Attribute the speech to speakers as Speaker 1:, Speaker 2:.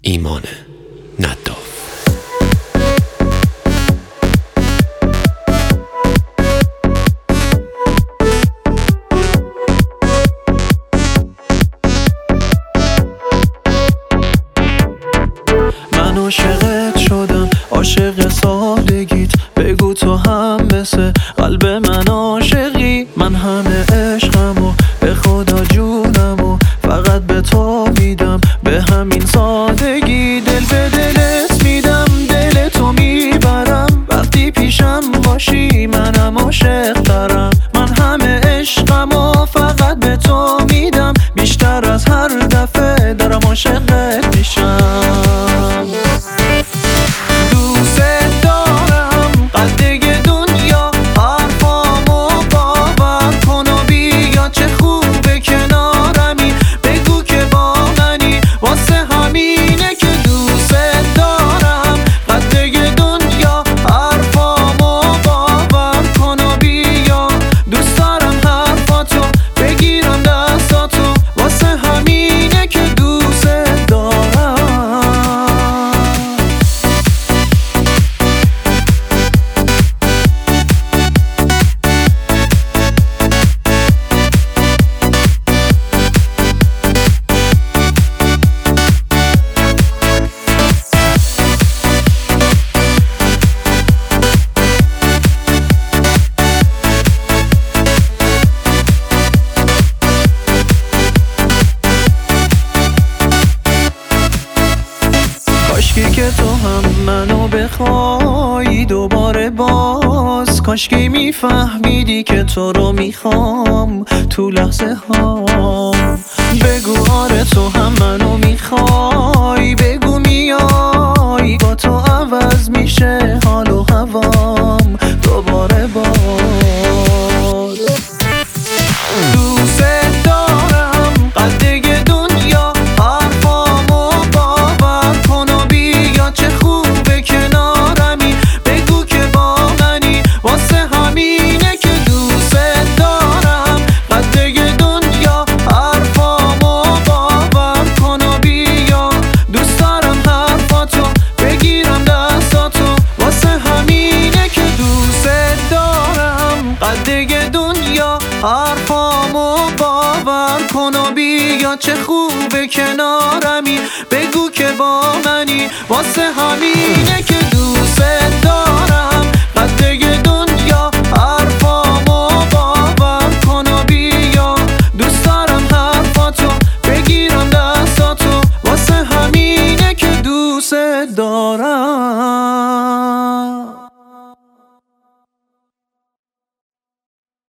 Speaker 1: ایمان نداف.
Speaker 2: من عاشقت شدم، عاشق سادگیت. بگو تو هم مثل قلب من عاشقی. من همه عشقمو به خدا جونمو فقط به تو میدم، به همین سادگی. دل به دلت میدم، دل تو میبرم. وقتی پیشم باشی منم عاشق ترم. من همه عشقمو فقط به تو میدم، بیشتر از هر دفعه دارم عاشقت میشم. دوست دارم قدگ دنیا، حرفامو باور کن و بیا. چه خوبه کنارمی، بگو که با منی. واسه همینه که دوست دارم قدگ دنیا، حرفامو باور کن و بیا. دوست دارم حرفاتو بگیرم دستاتو، واسه همینه که دوست دارم. کاشکی که تو هم منو بخوای دوباره باز. کاشکی میفهمیدی که تو رو میخوام تو لحظه ها. بگو آره تو هم منو میخوای، بگو میای. با تو عوض میشه حال و هوام دوباره باز. دوست دارم قدگ دنیا، حرفامو باور کن و بیا. چه خوبه کنارمی، بگو که با منی. واسه همینه که دوست دارم قدگ دنیا، حرفامو باور کن و بیا. دوست دارم حرفاتو بگیرم دستاتو، واسه همینه که دوست دارم قدگ دنیا، حرفامو باور کن و بیا. چه خوبه کنارمی، بگو که با منی. واسه همینه که دوست دارم قدگ دنیا، حرفامو باور کن و بیا. دوست دارم حرفاتو بگیرم دستاتو، واسه همینه که دوست دارم.